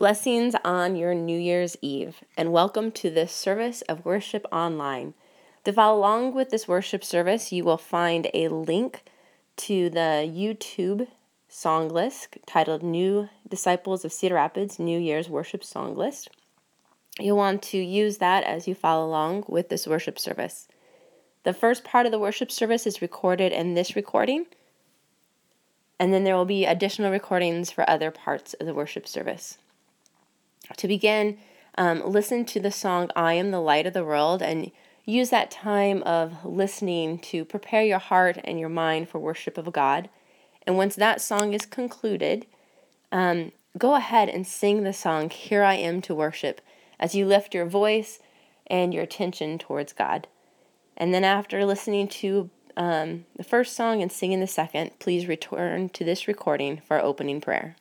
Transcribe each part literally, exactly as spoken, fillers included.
Blessings on your New Year's Eve, and welcome to this service of worship online. To follow along with this worship service, you will find a link to the YouTube song list titled New Disciples of Cedar Rapids New Year's Worship Song List. You'll want to use that as you follow along with this worship service. The first part of the worship service is recorded in this recording, and then there will be additional recordings for other parts of the worship service. To begin, um, listen to the song, I Am the Light of the World, and use that time of listening to prepare your heart and your mind for worship of God. And once that song is concluded, um, go ahead and sing the song, Here I Am to Worship, as you lift your voice and your attention towards God. And then after listening to um, the first song and singing the second, please return to this recording for our opening prayer.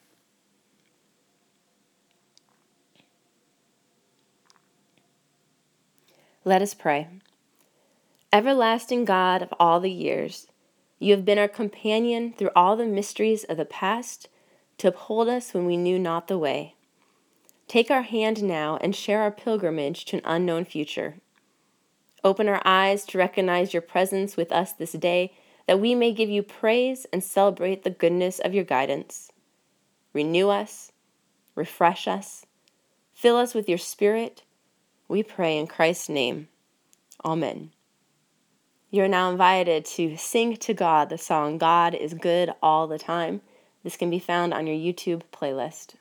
Let us pray. Everlasting God of all the years, you have been our companion through all the mysteries of the past to uphold us when we knew not the way. Take our hand now and share our pilgrimage to an unknown future. Open our eyes to recognize your presence with us this day, that we may give you praise and celebrate the goodness of your guidance. Renew us, refresh us, fill us with your Spirit. We pray in Christ's name. Amen. You are now invited to sing to God the song, God is Good All the Time. This can be found on your YouTube playlist.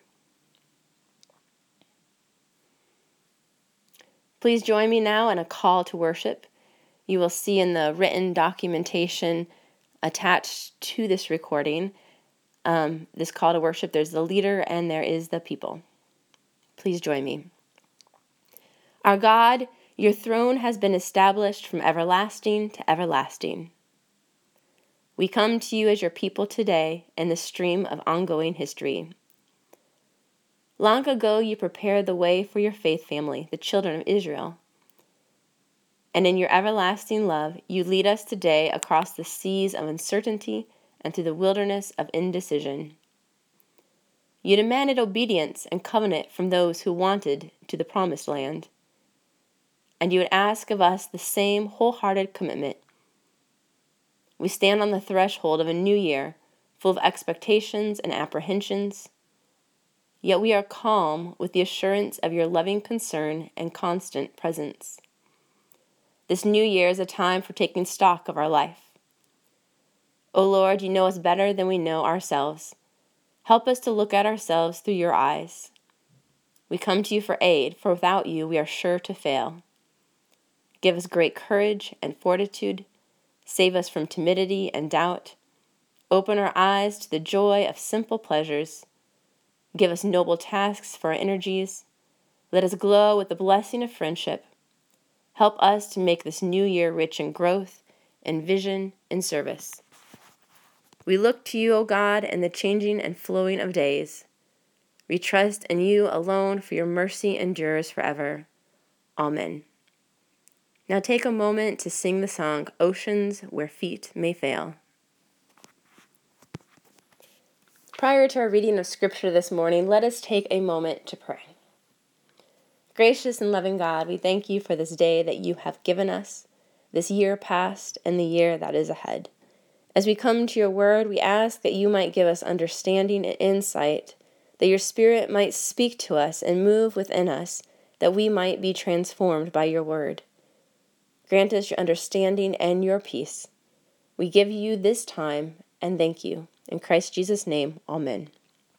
Please join me now in a call to worship. You will see in the written documentation attached to this recording, um, this call to worship, there's the leader and there is the people. Please join me. Our God, your throne has been established from everlasting to everlasting. We come to you as your people today in the stream of ongoing history. Long ago, you prepared the way for your faith family, the children of Israel. And in your everlasting love, you lead us today across the seas of uncertainty and through the wilderness of indecision. You demanded obedience and covenant from those who wanted to the promised land. And you would ask of us the same wholehearted commitment. We stand on the threshold of a new year, full of expectations and apprehensions. Yet we are calm with the assurance of your loving concern and constant presence. This new year is a time for taking stock of our life. O Lord, you know us better than we know ourselves. Help us to look at ourselves through your eyes. We come to you for aid, for without you we are sure to fail. Give us great courage and fortitude. Save us from timidity and doubt. Open our eyes to the joy of simple pleasures. Give us noble tasks for our energies. Let us glow with the blessing of friendship. Help us to make this new year rich in growth and vision and service. We look to you, O God, in the changing and flowing of days. We trust in you alone, for your mercy endures forever. Amen. Now take a moment to sing the song, Oceans Where Feet May Fail. Prior to our reading of Scripture this morning, let us take a moment to pray. Gracious and loving God, we thank you for this day that you have given us, this year past and the year that is ahead. As we come to your word, we ask that you might give us understanding and insight, that your Spirit might speak to us and move within us, that we might be transformed by your word. Grant us your understanding and your peace. We give you this time and thank you. In Christ Jesus' name, amen.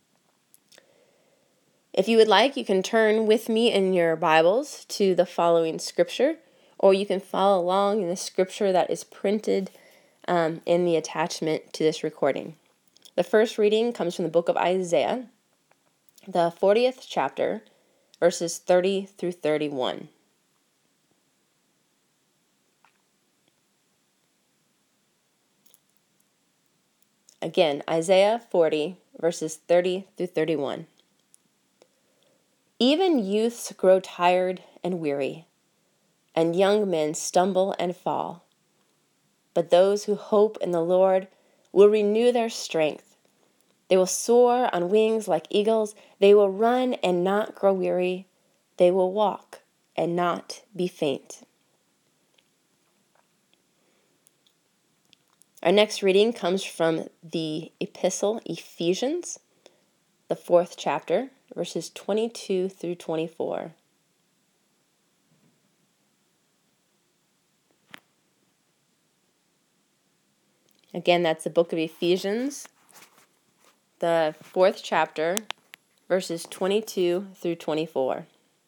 If you would like, you can turn with me in your Bibles to the following scripture, or you can follow along in the scripture that is printed um, in the attachment to this recording. The first reading comes from the book of Isaiah, the fortieth chapter, verses thirty through thirty-one. Again, Isaiah forty, verses thirty through thirty-one. Even youths grow tired and weary, and young men stumble and fall. But those who hope in the Lord will renew their strength. They will soar on wings like eagles. They will run and not grow weary. They will walk and not be faint. Our next reading comes from the Epistle Ephesians, the fourth chapter, verses twenty-two through twenty-four. Again, that's the book of Ephesians, the fourth chapter, verses twenty-two through twenty-four.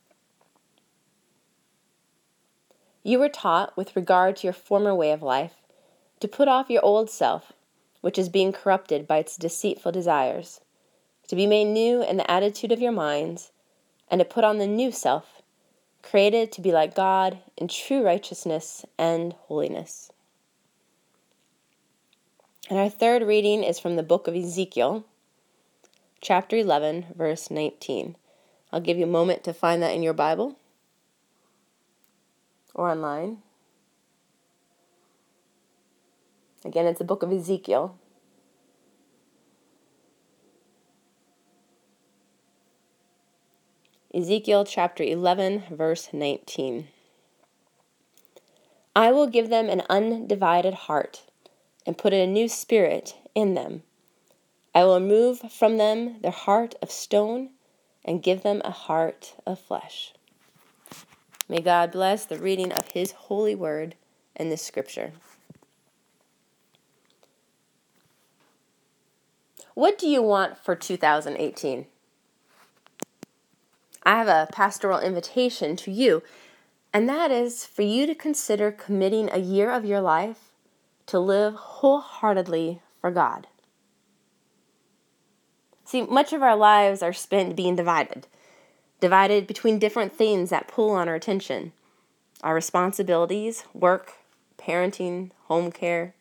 You were taught, with regard to your former way of life, to put off your old self, which is being corrupted by its deceitful desires, to be made new in the attitude of your minds, and to put on the new self, created to be like God in true righteousness and holiness. And our third reading is from the book of Ezekiel, chapter eleven, verse nineteen. I'll give you a moment to find that in your Bible or online. Again, it's the book of Ezekiel. Ezekiel chapter eleven, verse nineteen. I will give them an undivided heart and put a new spirit in them. I will remove from them their heart of stone and give them a heart of flesh. May God bless the reading of His holy word and this scripture. What do you want for two thousand eighteen? I have a pastoral invitation to you, and that is for you to consider committing a year of your life to live wholeheartedly for God. See, much of our lives are spent being divided, divided between different things that pull on our attention. Our responsibilities, work, parenting, home care,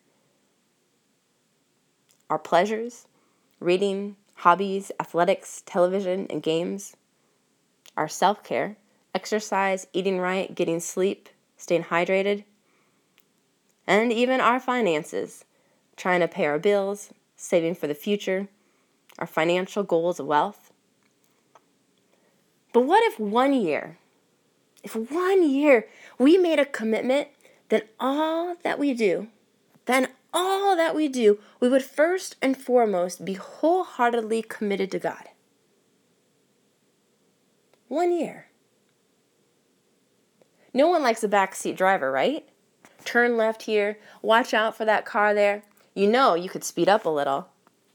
our pleasures, reading, hobbies, athletics, television, and games, our self-care, exercise, eating right, getting sleep, staying hydrated, and even our finances, trying to pay our bills, saving for the future, our financial goals of wealth. But what if one year, if one year we made a commitment that all that we do, then all that we do, we would first and foremost be wholeheartedly committed to God? One year. No one likes a backseat driver, right? Turn left here, watch out for that car there. You know you could speed up a little.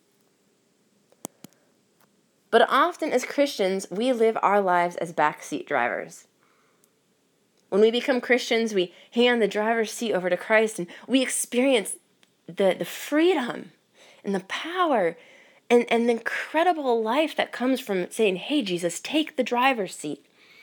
But often as Christians, we live our lives as backseat drivers. When we become Christians, we hand the driver's seat over to Christ and we experience the, the freedom and the power and, and the incredible life that comes from saying, hey, Jesus, take the driver's seat.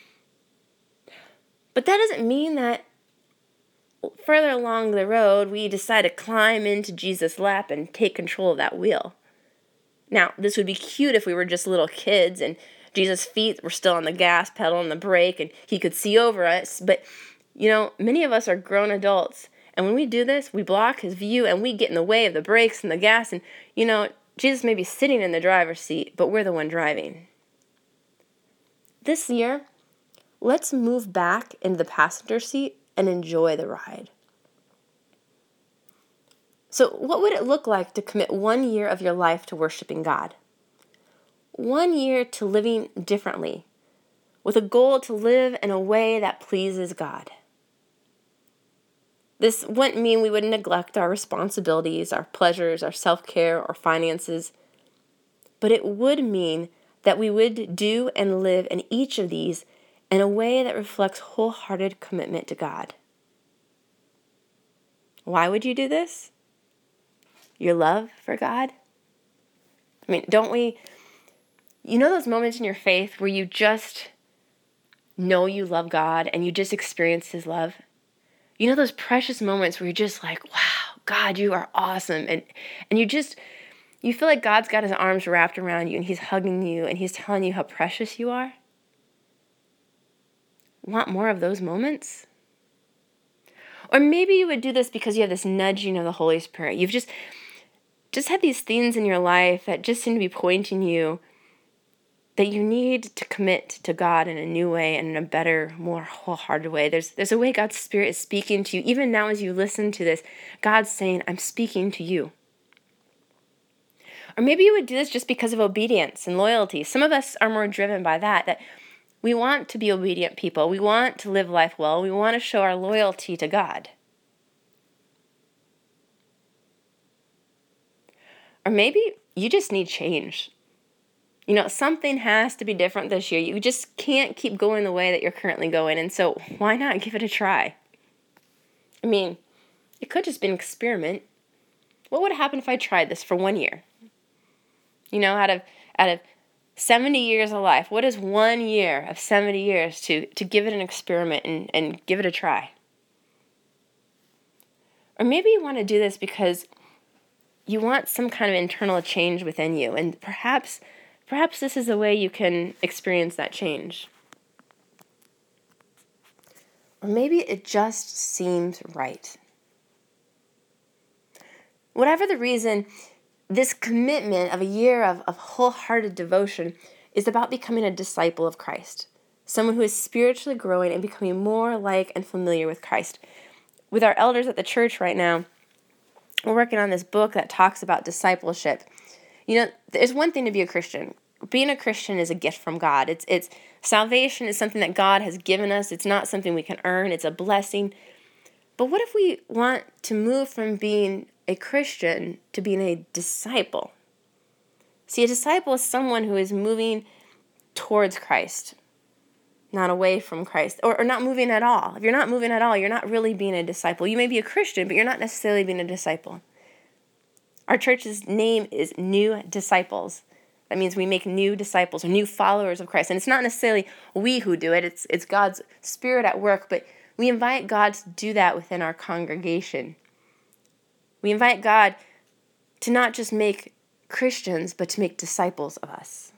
But that doesn't mean that further along the road, we decide to climb into Jesus' lap and take control of that wheel. Now, this would be cute if we were just little kids and Jesus' feet were still on the gas pedal and the brake and he could see over us. But, you know, many of us are grown adults. And when we do this, we block his view and we get in the way of the brakes and the gas. And, you know, Jesus may be sitting in the driver's seat, but we're the one driving. This year, let's move back into the passenger seat and enjoy the ride. So what would it look like to commit one year of your life to worshiping God? One year to living differently, with a goal to live in a way that pleases God. This wouldn't mean we would neglect our responsibilities, our pleasures, our self-care, or finances, but it would mean that we would do and live in each of these in a way that reflects wholehearted commitment to God. Why would you do this? Your love for God? I mean, don't we, you know those moments in your faith where you just know you love God and you just experience His love? You know those precious moments where you're just like, wow, God, you are awesome. And and you just, you feel like God's got His arms wrapped around you and He's hugging you and He's telling you how precious you are? Want more of those moments? Or maybe you would do this because you have this nudging of the Holy Spirit. You've just just have these things in your life that just seem to be pointing you that you need to commit to God in a new way and in a better, more wholehearted way. There's there's a way God's Spirit is speaking to you. Even now as you listen to this, God's saying, I'm speaking to you. Or maybe you would do this just because of obedience and loyalty. Some of us are more driven by that, that we want to be obedient people. We want to live life well. We want to show our loyalty to God. Or maybe you just need change. You know, something has to be different this year. You just can't keep going the way that you're currently going. And so why not give it a try? I mean, it could just be an experiment. What would happen if I tried this for one year? You know, out of out of seventy years of life, what is one year of seventy years to, to give it an experiment and, and give it a try? Or maybe you want to do this because you want some kind of internal change within you. And perhaps perhaps this is a way you can experience that change. Or maybe it just seems right. Whatever the reason, this commitment of a year of, of wholehearted devotion is about becoming a disciple of Christ. Someone who is spiritually growing and becoming more like and familiar with Christ. With our elders at the church right now, we're working on this book that talks about discipleship. You know, there's one thing to be a Christian. Being a Christian is a gift from God. It's it's salvation is something that God has given us. It's not something we can earn. It's a blessing. But what if we want to move from being a Christian to being a disciple? See, a disciple is someone who is moving towards Christ, not away from Christ, or, or not moving at all. If you're not moving at all, you're not really being a disciple. You may be a Christian, but you're not necessarily being a disciple. Our church's name is New Disciples. That means we make new disciples or new followers of Christ. And it's not necessarily we who do it. It's it's God's Spirit at work, but we invite God to do that within our congregation. We invite God to not just make Christians, but to make disciples of us.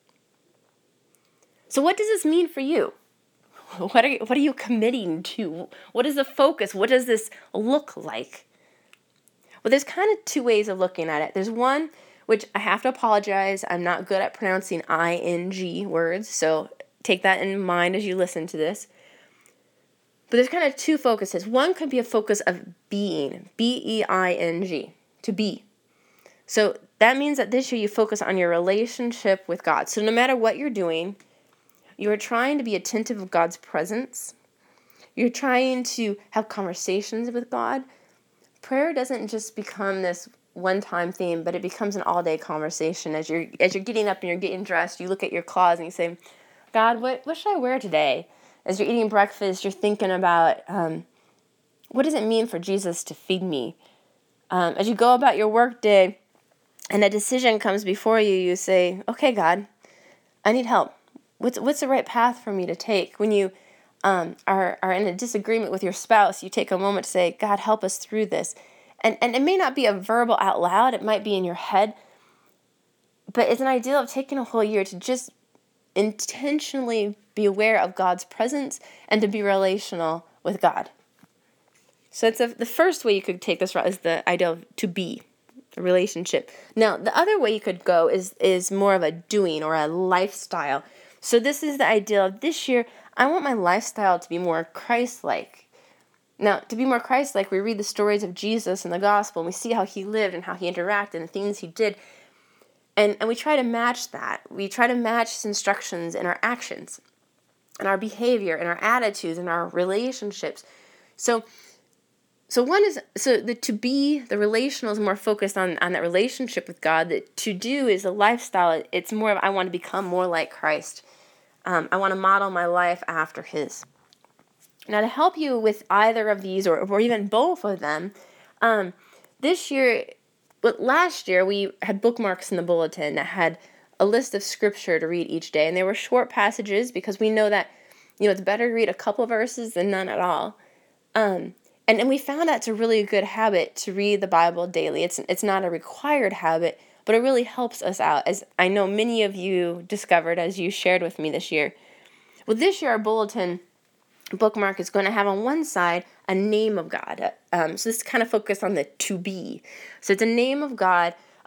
So what does this mean for you? What are you, what are you committing to? What is the focus? What does this look like? Well, there's kind of two ways of looking at it. There's one, which I have to apologize. I'm not good at pronouncing I N G words, so take that in mind as you listen to this. But there's kind of two focuses. One could be a focus of being, B E I N G, to be. So that means that this year you focus on your relationship with God. So no matter what you're doing, you are trying to be attentive of God's presence. You're trying to have conversations with God. Prayer doesn't just become this one-time theme, but it becomes an all-day conversation. As you're as you're getting up and you're getting dressed, you look at your closet and you say, God, what, what should I wear today? As you're eating breakfast, you're thinking about, um, what does it mean for Jesus to feed me? Um, as you go about your work day and a decision comes before you, you say, okay, God, I need help. What's what's the right path for me to take? When you um, are, are in a disagreement with your spouse, you take a moment to say, God, help us through this. And, and it may not be a verbal out loud. It might be in your head. But it's an idea of taking a whole year to just intentionally be aware of God's presence and to be relational with God. So it's a, the first way you could take this route is the idea of to be, a relationship. Now, the other way you could go is is more of a doing or a lifestyle. So this is the idea of this year, I want my lifestyle to be more Christ-like. Now, to be more Christ-like, we read the stories of Jesus in the gospel, and we see how he lived and how he interacted and the things he did. And, and we try to match that. We try to match his instructions in our actions, in our behavior, in our attitudes, in our relationships. So so one is, so the to be, the relational is more focused on, on that relationship with God. The to do is a lifestyle. It's more of, I want to become more like Christ. Um, I want to model my life after his. Now, to help you with either of these, or, or even both of them, um, this year, but last year, we had bookmarks in the bulletin that had a list of scripture to read each day. And they were short passages because we know that, you know, it's better to read a couple verses than none at all. Um, and, and we found that's a really good habit to read the Bible daily. It's it's not a required habit, but it really helps us out, as I know many of you discovered as you shared with me this year. Well, this year, our bulletin bookmark is going to have on one side a name of God. Um, so this is kind of focused on the to be. So it's a name of God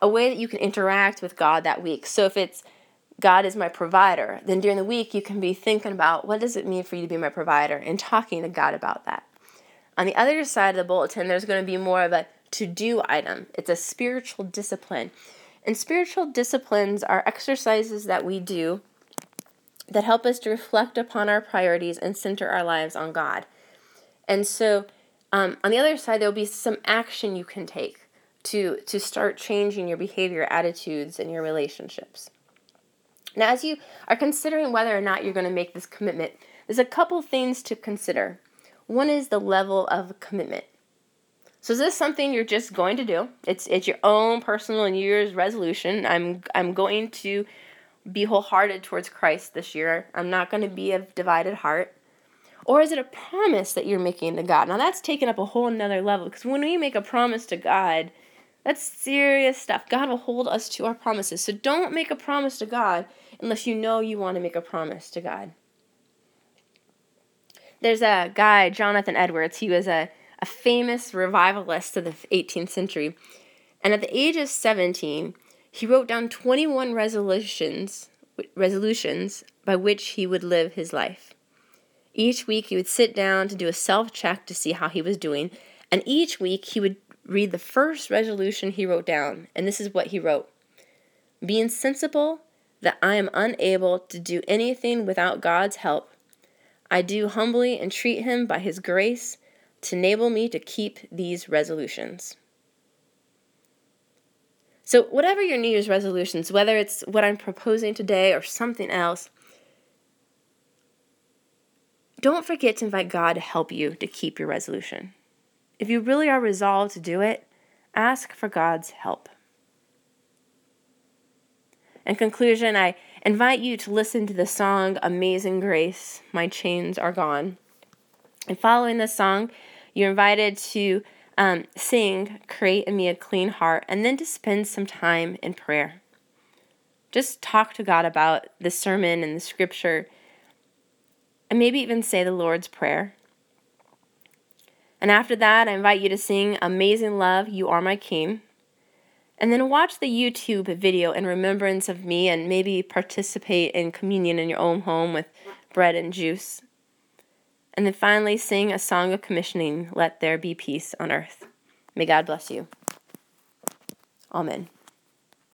a way that you can interact with God that week. So if it's God is my provider, then during the week you can be thinking about what does it mean for you to be my provider and talking to God about that. On the other side of the bulletin, there's going to be more of a to-do item. It's a spiritual discipline. And spiritual disciplines are exercises that we do that help us to reflect upon our priorities and center our lives on God. And so um, on the other side, there'll be some action you can take to, to start changing your behavior, attitudes, and your relationships. Now, as you are considering whether or not you're going to make this commitment, there's a couple things to consider. One is the level of commitment. So is this something you're just going to do? It's it's your own personal New Year's resolution. I'm I'm going to be wholehearted towards Christ this year. I'm not going to be of divided heart. Or is it a promise that you're making to God? Now that's taken up a whole nother level, because when we make a promise to God, that's serious stuff. God will hold us to our promises. So don't make a promise to God unless you know you want to make a promise to God. There's a guy, Jonathan Edwards. He was a, a famous revivalist of the eighteenth century. And at the age of seventeen, he wrote down twenty-one resolutions, resolutions by which he would live his life. Each week he would sit down to do a self-check to see how he was doing. And each week he would read the first resolution he wrote down. And this is what he wrote. Being sensible that I am unable to do anything without God's help, I do humbly entreat him by his grace to enable me to keep these resolutions. So whatever your New Year's resolutions, whether it's what I'm proposing today or something else, don't forget to invite God to help you to keep your resolution. If you really are resolved to do it, ask for God's help. In conclusion, I invite you to listen to the song Amazing Grace, My Chains Are Gone. And following this song, you're invited to um, sing Create in Me a Clean Heart, and then to spend some time in prayer. Just talk to God about the sermon and the scripture, and maybe even say the Lord's Prayer. And after that, I invite you to sing Amazing Love, You Are My King. And then watch the YouTube video in remembrance of me, and maybe participate in communion in your own home with bread and juice. And then finally sing a song of commissioning, Let There Be Peace on Earth. May God bless you. Amen.